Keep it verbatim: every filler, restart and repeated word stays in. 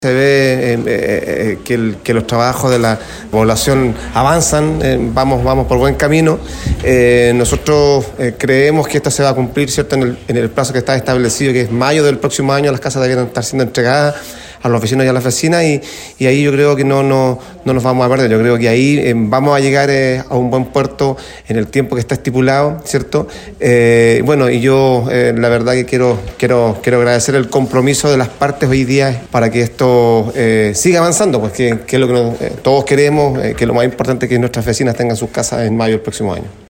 Se ve eh, eh, que, el, que los trabajos de la población avanzan, eh, vamos, vamos por buen camino. Eh, nosotros eh, creemos que esto se va a cumplir, ¿cierto?, en el, en el plazo que está establecido, que es mayo del próximo año. Las casas debieran estar siendo entregadas a los vecinos y a las vecinas, y, y ahí yo creo que no, no, no nos vamos a perder. Yo creo que ahí eh, vamos a llegar eh, a un buen puerto en el tiempo que está estipulado, ¿cierto? Eh, bueno, y yo eh, la verdad que quiero, quiero, quiero agradecer el compromiso de las partes hoy día para que esto eh, siga avanzando, pues que, que es lo que nos, eh, todos queremos, eh, que lo más importante es que nuestras vecinas tengan sus casas en mayo del próximo año.